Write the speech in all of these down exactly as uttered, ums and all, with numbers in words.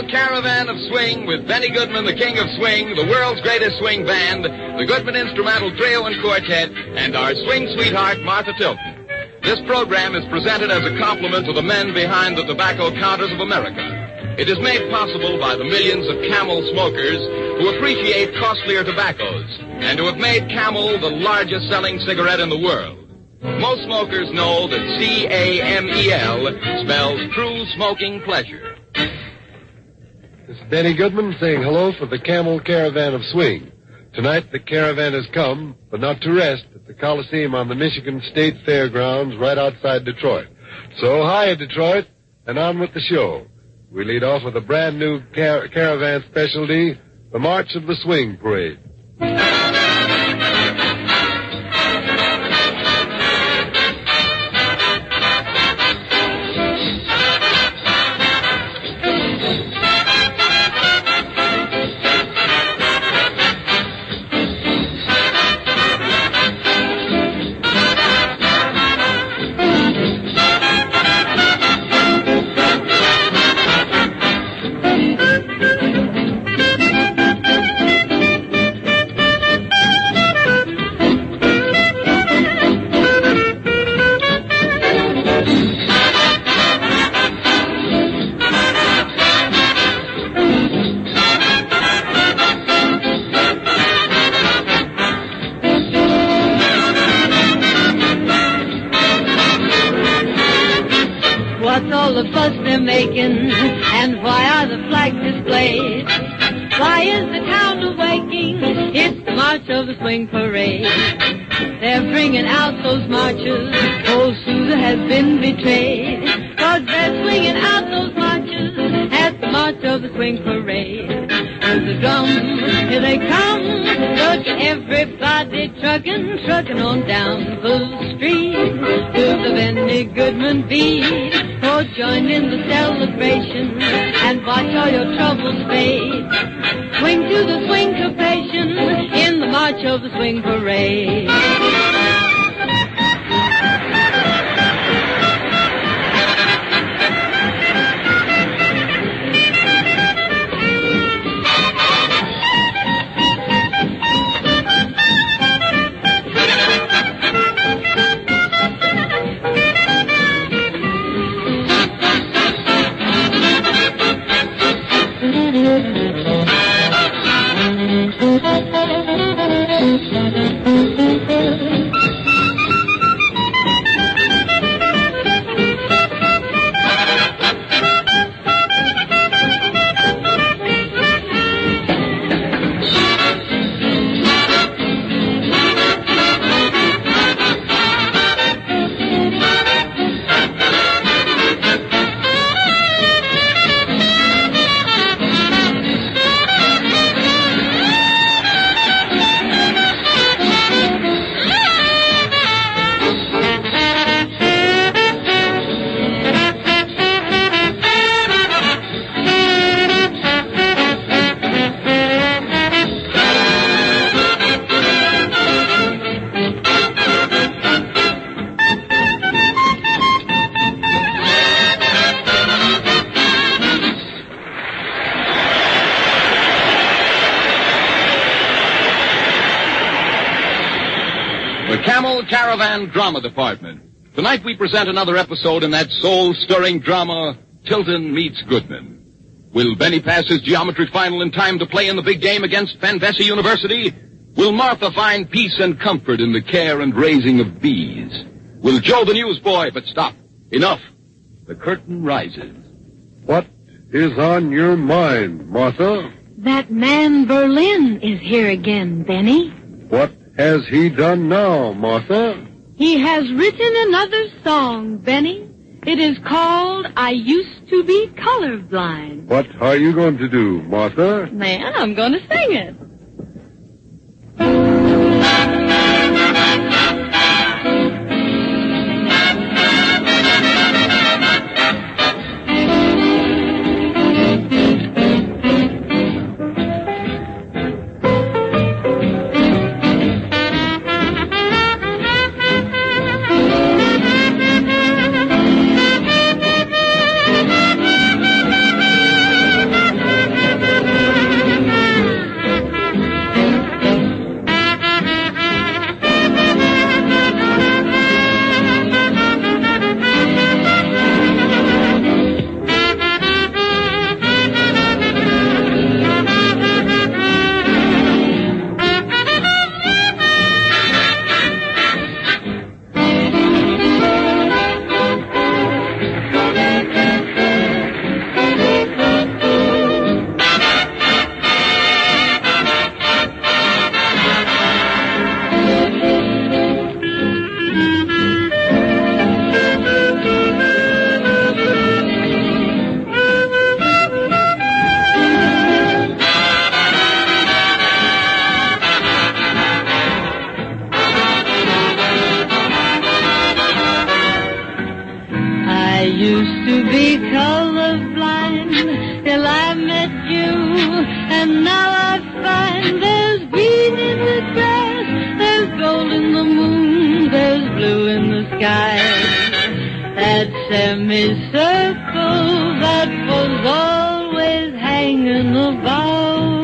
Camel Caravan of Swing with Benny Goodman, the king of swing, the world's greatest swing band, the Goodman Instrumental Trio and Quartet, and our swing sweetheart, Martha Tilton. This program is presented as a compliment to the men behind the tobacco counters of America. It is made possible by the millions of Camel smokers who appreciate costlier tobaccos and who have made Camel the largest selling cigarette in the world. Most smokers know that C A M E L spells true smoking pleasure. This is Benny Goodman saying hello for the Camel Caravan of Swing. Tonight the caravan has come, but not to rest, at the Coliseum on the Michigan State Fairgrounds right outside Detroit. So hi, Detroit, and on with the show. We lead off with a brand new car- caravan specialty, the March of the Swing Parade. And why are the flags displayed? Why is the town awaking? It's the March of the Swing Parade. They're bringing out those marches. Old Sousa has been betrayed. Cause they're swinging out those marches at the March of the Swing Parade. To the drums, here they come. Look at everybody trucking, trucking on down the street. To the Benny Goodman beat. Oh, join in the celebration and watch all your troubles fade. Swing to the swing capation in the March of the Swing Parade. Camel Caravan Drama Department. Tonight we present another episode in that soul-stirring drama, Tilton Meets Goodman. Will Benny pass his geometry final in time to play in the big game against Van Vesey University? Will Martha find peace and comfort in the care and raising of bees? Will Joe the newsboy, but stop. Enough. The curtain rises. What is on your mind, Martha? That man Berlin is here again, Benny. What has he done now, Martha? He has written another song, Benny. It is called I Used to Be Colorblind. What are you going to do, Martha? Man, I'm going to sing it. till I met you. And now I find there's green in the grass, there's gold in the moon, there's blue in the sky. That semicircle that was always hanging about.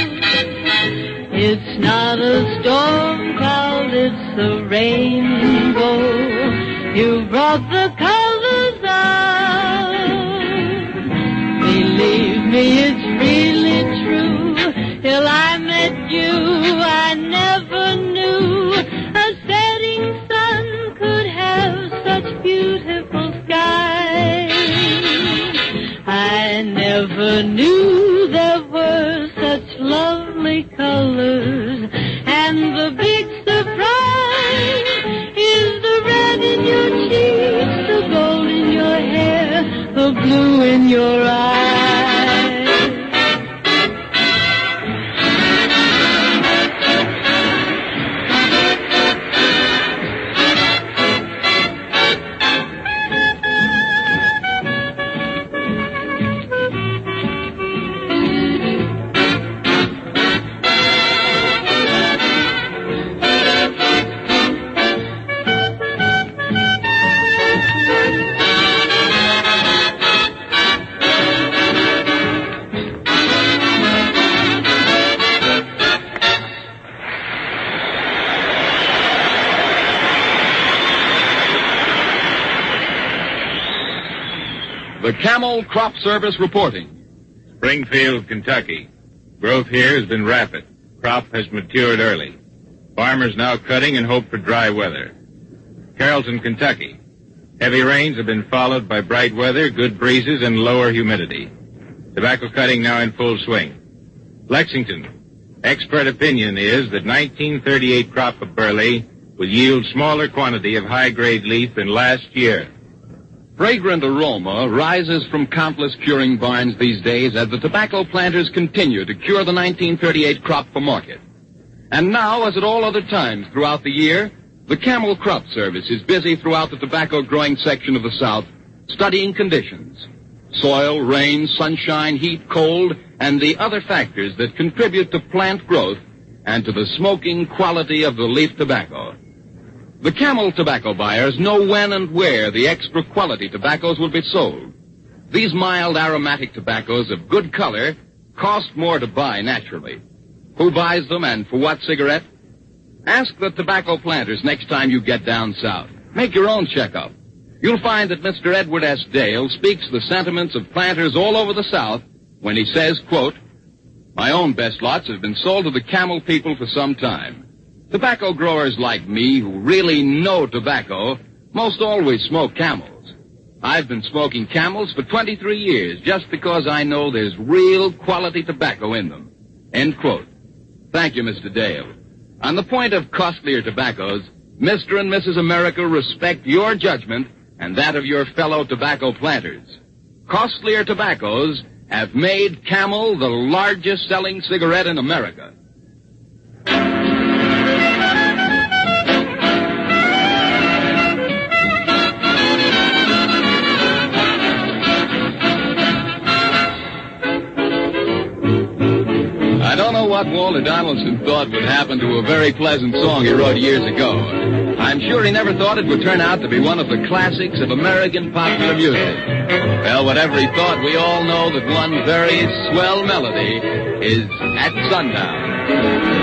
It's not a storm cloud, it's a rainbow. You brought the colors out. Believe me, it's really true. Till I met you, I never knew a setting sun could have such beautiful skies. I never knew there were such lovely colors. And the big surprise is the red in your cheeks, the gold in your hair, the blue in your eyes. The Camel Crop Service reporting. Springfield, Kentucky. Growth here has been rapid. Crop has matured early. Farmers now cutting and hope for dry weather. Carrollton, Kentucky. Heavy rains have been followed by bright weather, good breezes, and lower humidity. Tobacco cutting now in full swing. Lexington. Expert opinion is that nineteen thirty-eight crop of burley will yield smaller quantity of high-grade leaf than last year. Fragrant aroma rises from countless curing barns these days as the tobacco planters continue to cure the nineteen thirty-eight crop for market. And now, as at all other times throughout the year, the Camel Crop Service is busy throughout the tobacco-growing section of the South, studying conditions. Soil, rain, sunshine, heat, cold, and the other factors that contribute to plant growth and to the smoking quality of the leaf tobacco. The Camel tobacco buyers know when and where the extra quality tobaccos will be sold. These mild aromatic tobaccos of good color cost more to buy naturally. Who buys them and for what cigarette? Ask the tobacco planters next time you get down south. Make your own checkup. You'll find that Mister Edward S. Dale speaks the sentiments of planters all over the South when he says, quote, "My own best lots have been sold to the Camel people for some time. Tobacco growers like me who really know tobacco most always smoke Camels. I've been smoking Camels for twenty-three years just because I know there's real quality tobacco in them." End quote. Thank you, Mister Dale. On the point of costlier tobaccos, Mister and Missus America respect your judgment and that of your fellow tobacco planters. Costlier tobaccos have made Camel the largest selling cigarette in America. I don't know what Walter Donaldson thought would happen to a very pleasant song he wrote years ago. I'm sure he never thought it would turn out to be one of the classics of American popular music. Well, whatever he thought, we all know that one very swell melody is At Sundown.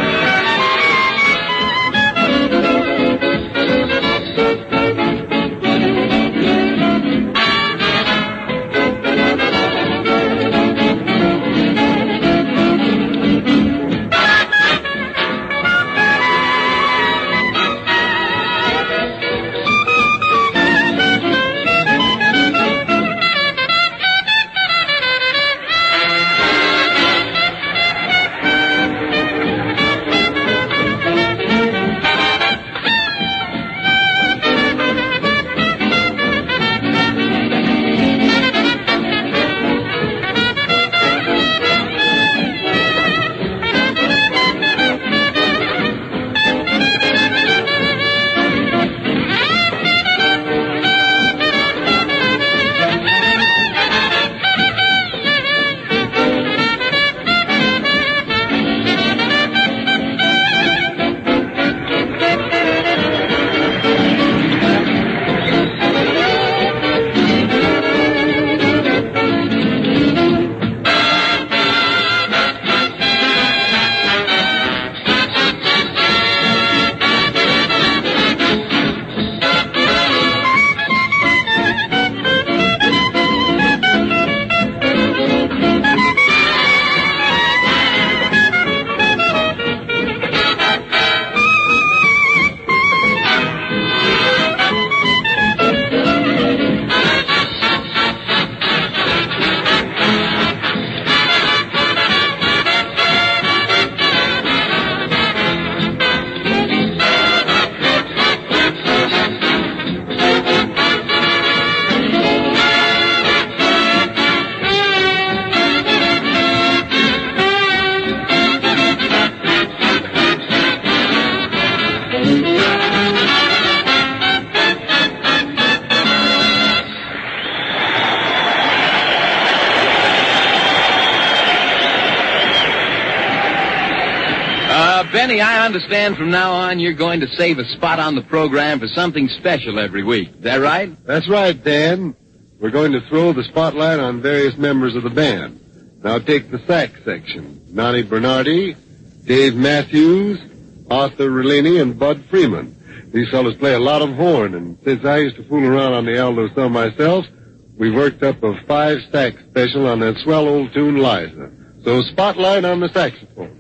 Uh, Benny, I understand from now on you're going to save a spot on the program for something special every week. Is that right? That's right, Dan. We're going to throw the spotlight on various members of the band. Now take the sax section. Nonnie Bernardi, Dave Matthews, Arthur Rellini, and Bud Freeman. These fellows play a lot of horn, and since I used to fool around on the alto some myself, we worked up a five-sax special on that swell old tune, Liza. So spotlight on the saxophone.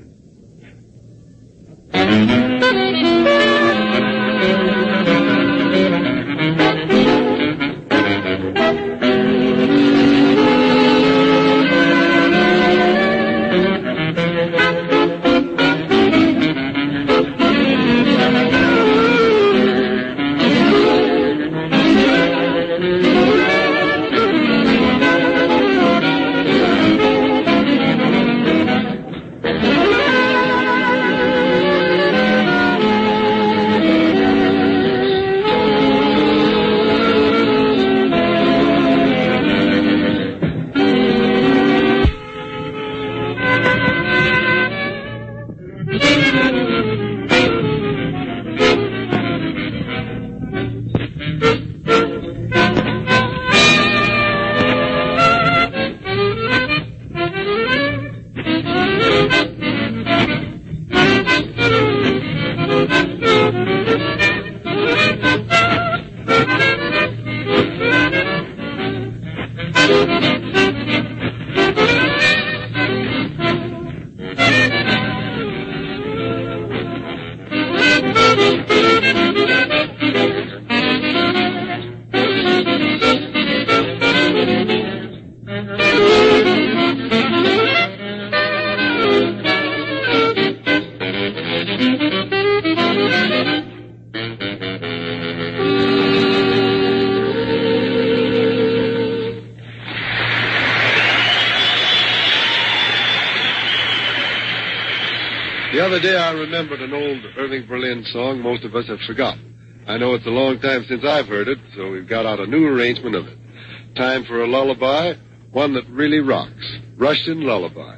The other day I remembered an old Irving Berlin song most of us have forgotten. I know it's a long time since I've heard it, so we've got out a new arrangement of it. Time for a lullaby, one that really rocks. Russian Lullaby.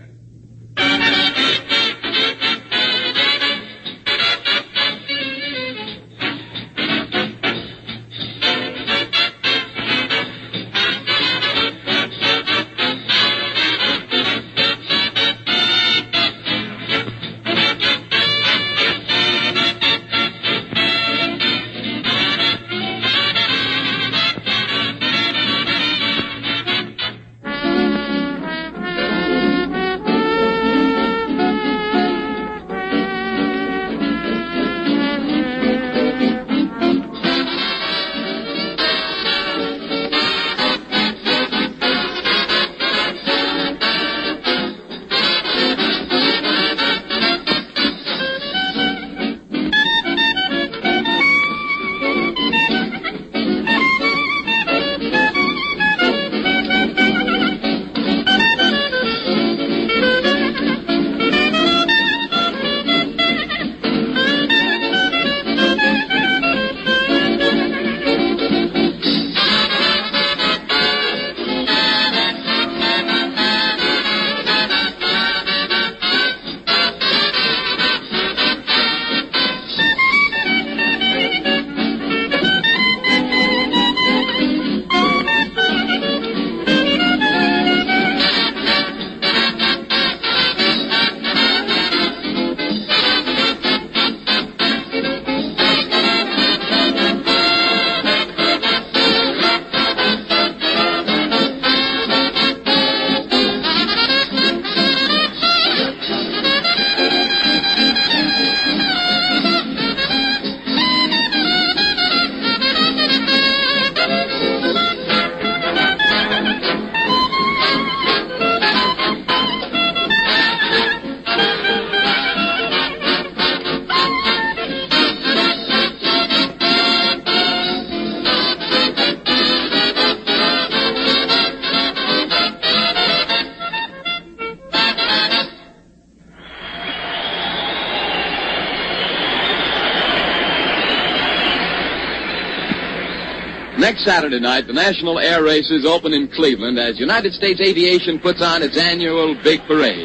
Next Saturday night, the National Air Races open in Cleveland as United States Aviation puts on its annual big parade.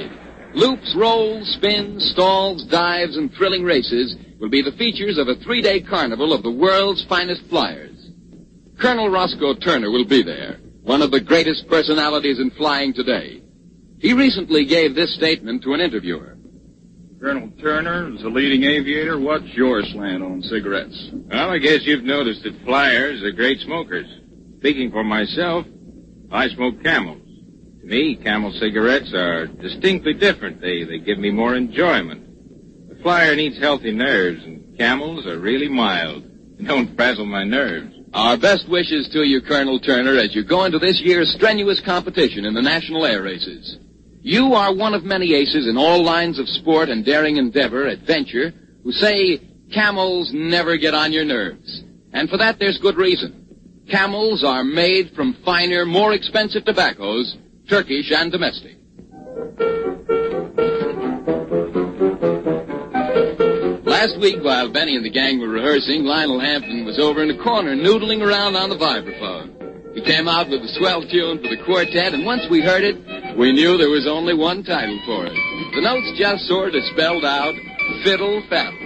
Loops, rolls, spins, stalls, dives, and thrilling races will be the features of a three-day carnival of the world's finest flyers. Colonel Roscoe Turner will be there, one of the greatest personalities in flying today. He recently gave this statement to an interviewer. Colonel Turner, as a leading aviator, what's your slant on cigarettes? Well, I guess you've noticed that flyers are great smokers. Speaking for myself, I smoke Camels. To me, Camel cigarettes are distinctly different. They, they give me more enjoyment. The flyer needs healthy nerves, and Camels are really mild. They don't frazzle my nerves. Our best wishes to you, Colonel Turner, as you go into this year's strenuous competition in the national air races. You are one of many aces in all lines of sport and daring endeavor, adventure, who say Camels never get on your nerves. And for that, there's good reason. Camels are made from finer, more expensive tobaccos, Turkish and domestic. Last week, while Benny and the gang were rehearsing, Lionel Hampton was over in the corner noodling around on the vibraphone. He came out with a swell tune for the quartet, and once we heard it, we knew there was only one title for it. The notes just sort of spelled out Fiddle Faddle.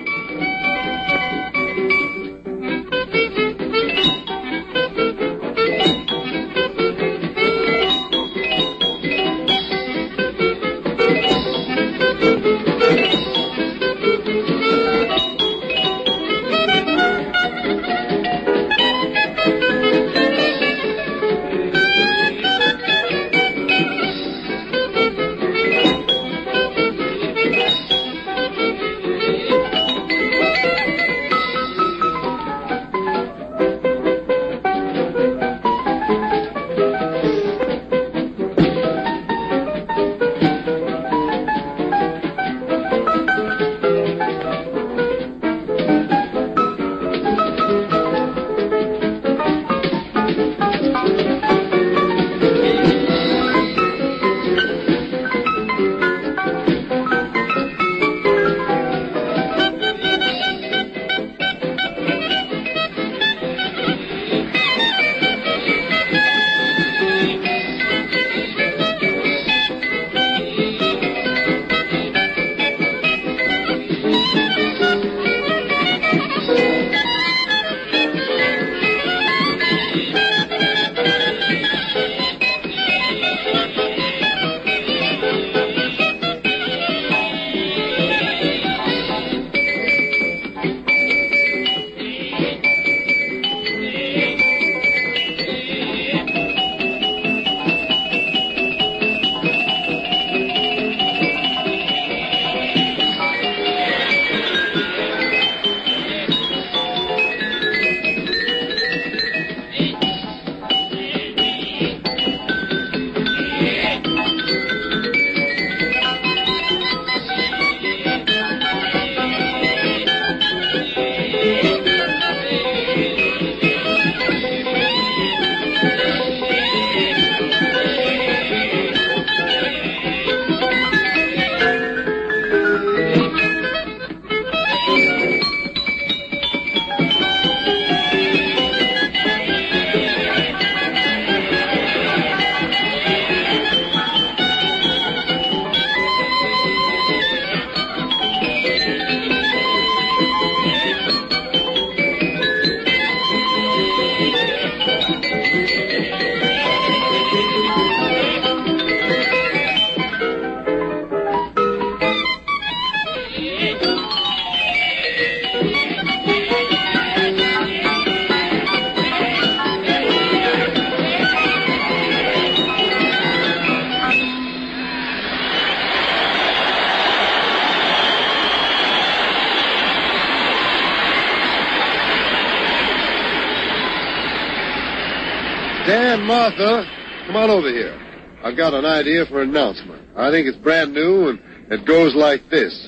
Dan, Martha, come on over here. I've got an idea for an announcement. I think it's brand new, and it goes like this.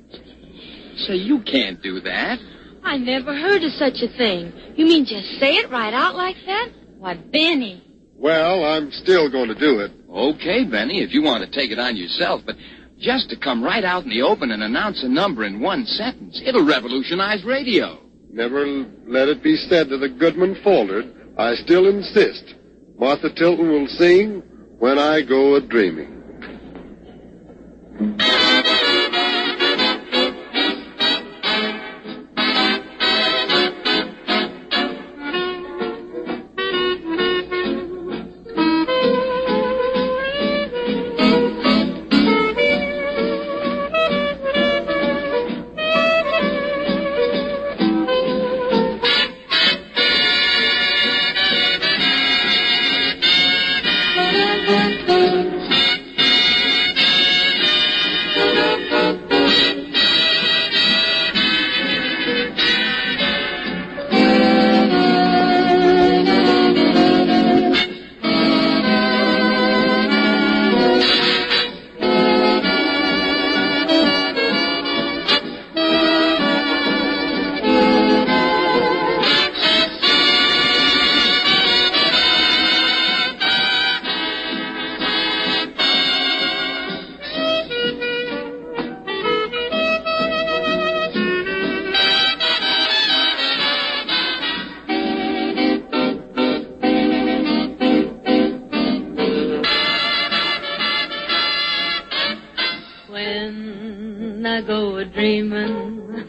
Say, you can't do that. I never heard of such a thing. You mean just say it right out like that? Why, Benny. Well, I'm still going to do it. Okay, Benny, if you want to take it on yourself, but just to come right out in the open and announce a number in one sentence, it'll revolutionize radio. Never let it be said that the Goodman faltered. I still insist. Martha Tilton will sing When I Go A-Dreaming.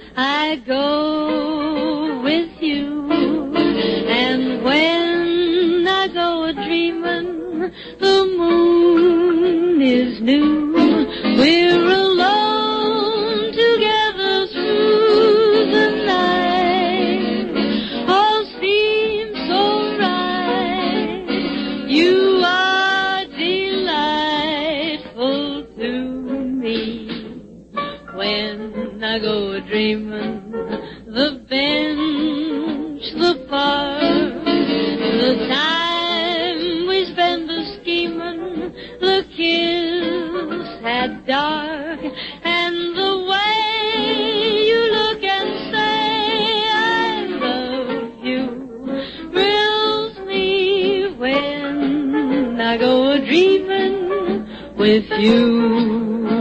I go with you. And when I go a-dreamin', the moon is new. We're alone together through the night. All seems so right. You are delightful to me. When I go a-dreamin', the bench, the park, the time we spend a-schemin', the kiss at dark, and the way you look and say I love you thrills me when I go a-dreamin' with you.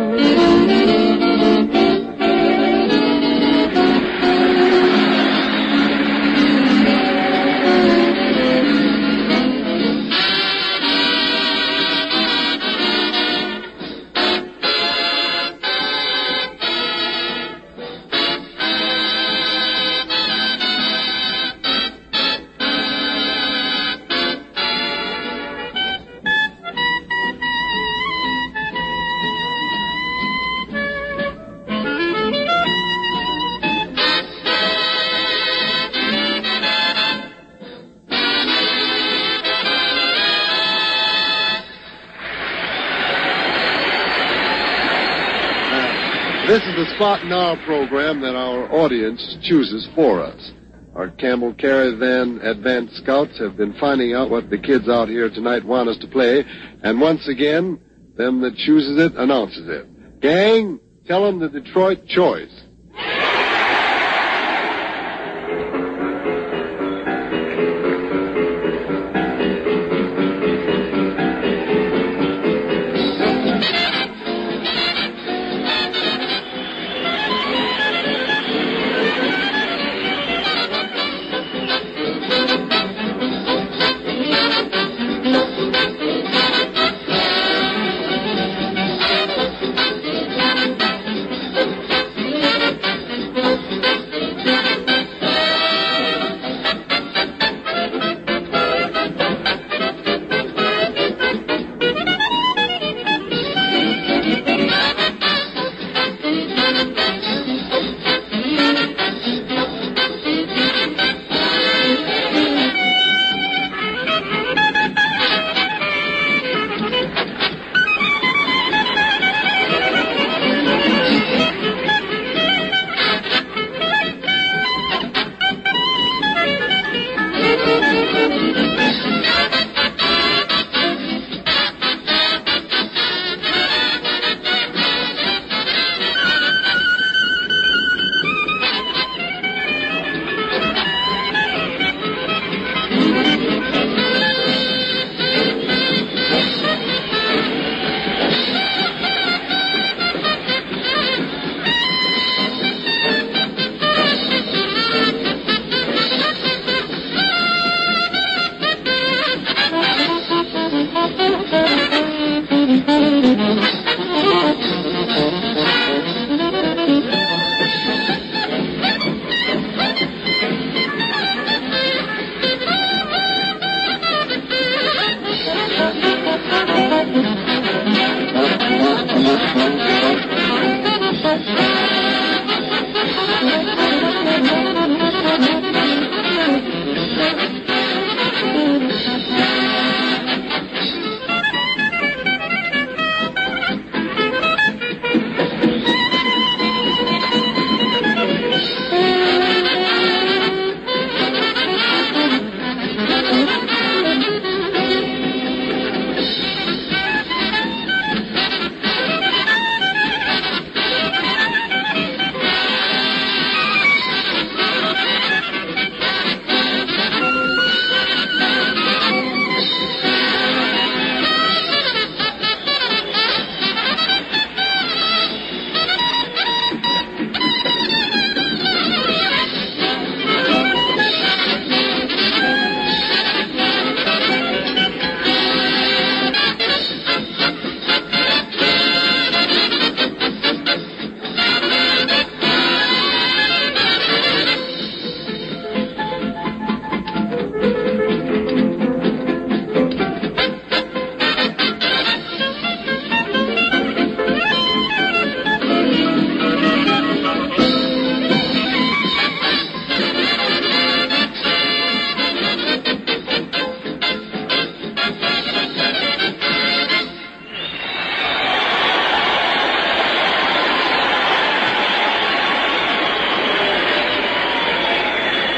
This is the spot in our program that our audience chooses for us. Our Camel Caravan Advance Scouts have been finding out what the kids out here tonight want us to play, and once again, them that chooses it announces it. Gang, tell them the Detroit choice.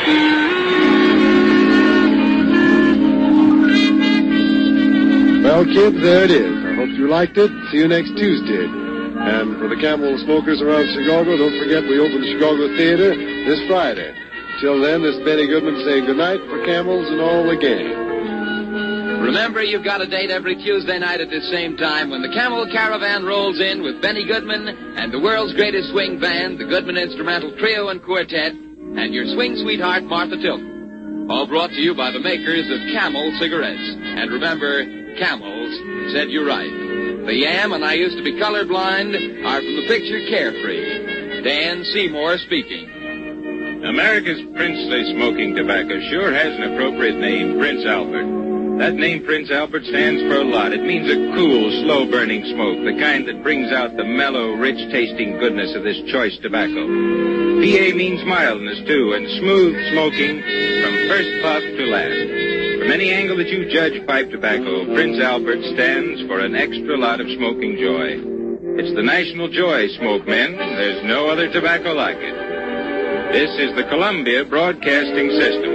Well, kids, there it is. I hope you liked it. See you next Tuesday. And for the Camel smokers around Chicago, don't forget we open the Chicago Theater this Friday. Till then, this is Benny Goodman saying goodnight for Camels and all the gang. Remember, you've got a date every Tuesday night at this same time when the Camel Caravan rolls in with Benny Goodman and the world's greatest swing band, the Goodman Instrumental Trio and Quartet, and your swing sweetheart, Martha Tilton. All brought to you by the makers of Camel cigarettes. And remember, Camels said you right. The Yam and I Used to Be Colorblind are from the picture Carefree. Dan Seymour speaking. America's princely smoking tobacco sure has an appropriate name, Prince Albert. That name, Prince Albert, stands for a lot. It means a cool, slow-burning smoke, the kind that brings out the mellow, rich-tasting goodness of this choice tobacco. P A means mildness, too, and smooth smoking from first puff to last. From any angle that you judge pipe tobacco, Prince Albert stands for an extra lot of smoking joy. It's the national joy, smoke men. There's no other tobacco like it. This is the Columbia Broadcasting System.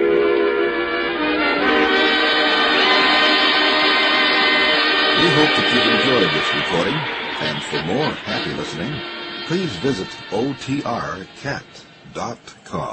We hope that you've enjoyed this recording, and for more happy listening, please visit O T R cat dot com.